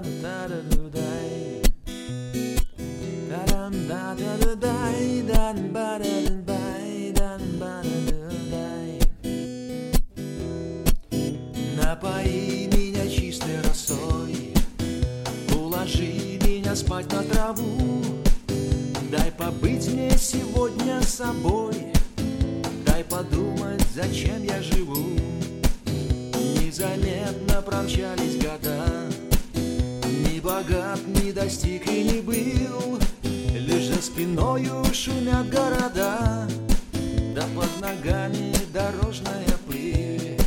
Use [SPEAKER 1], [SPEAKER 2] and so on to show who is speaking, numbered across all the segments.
[SPEAKER 1] Напои меня чистой росой, уложи меня спать на траву. Дай побыть мне сегодня собой, дай подумать, зачем я живу. Незаметно промчались года, ни богат, ни достиг и не был. Лишь за спиною шумят города, да под ногами дорожная пыль.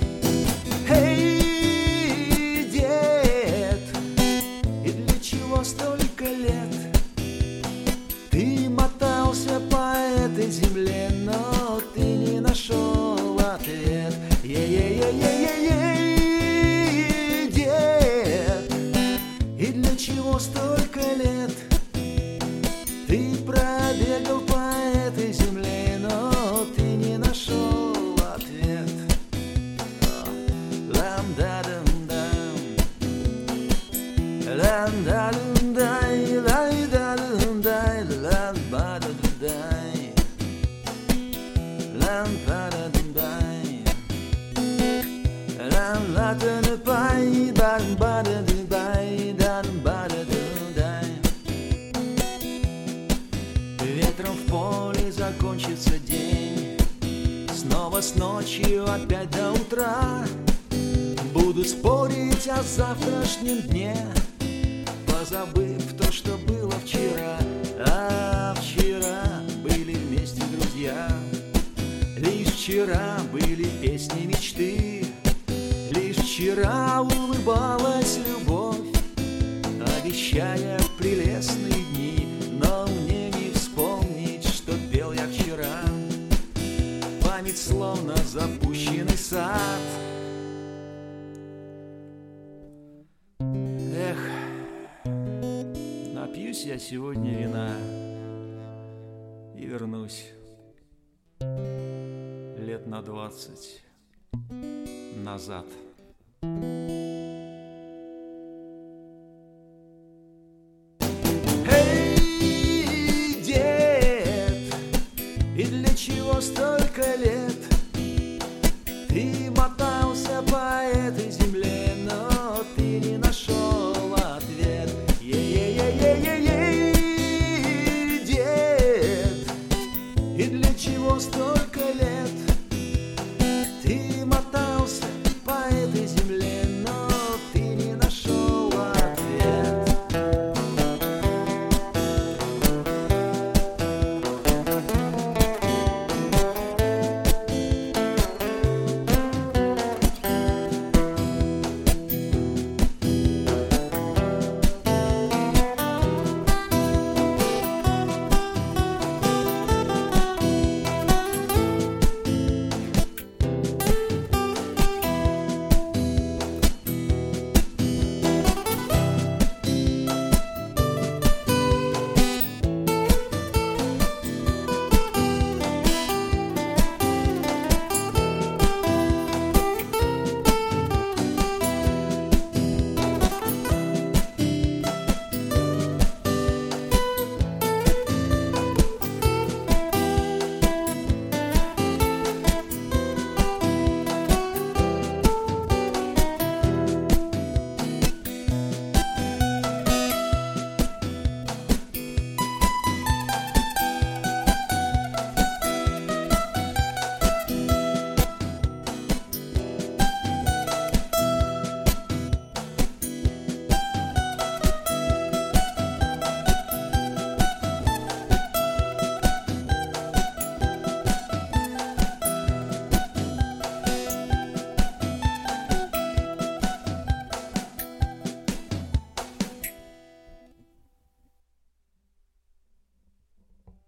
[SPEAKER 1] Эй, дед, и для чего столько лет ты мотался по этой земле, но ты не нашел ответ? Ей-ей-ей-ей-ей, дед, и для чего столько лет ты пробегал по этой земле, но ты не нашел ответ? Лам-да-дам-дам, лам-да-дам-дай, лай-да-дам-дай, лам-ба-да-дам-дай, лам-ба-да-дам-дай, лам-ла-да-да-пай, бам-ба-да-да-бай, дан-ба-да-да-дай. Ветром в поле закончится день, снова с ночью опять до утра. Буду спорить о завтрашнем дне, позабыв то, что было вчера. А вчера были вместе друзья, лишь вчера были песни мечты, лишь вчера улыбалась любовь, обещая прелестные дни. Но мне не вспомнить, что пел я вчера, память словно запущенный сад. Эх, напьюсь я сегодня вина и вернусь лет на 20 назад.